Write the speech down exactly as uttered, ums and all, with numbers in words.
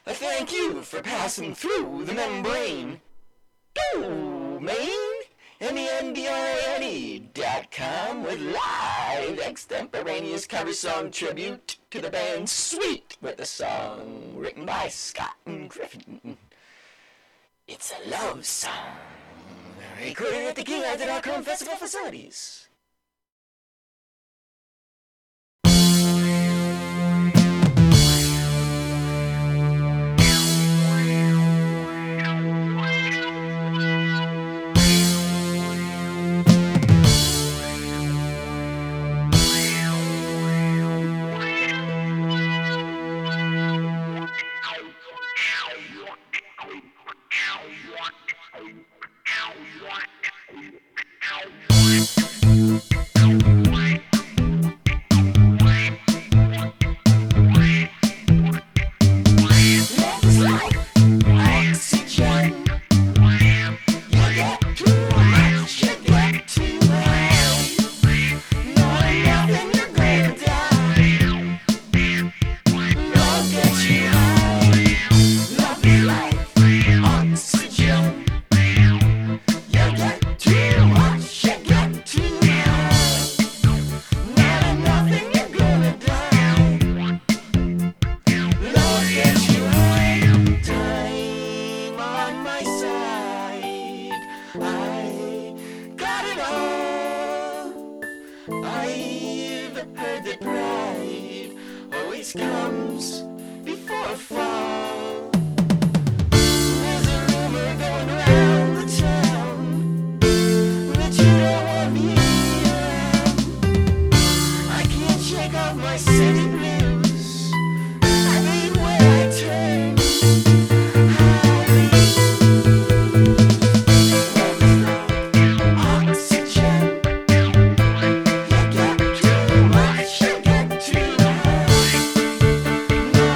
Thank you for passing through the membrane. Domain, M E N D R A N E dot com with live extemporaneous cover song tribute to the band Sweet with a song written by Scott and Griffin. It's a love song recorded at the King Arthur dot com Festival facilities. Comes before a fall. There's a rumor going around the town that you don't want me around. I can't shake off my city blues. I mean, where I turn, I oxygen. You get too much, you get too high.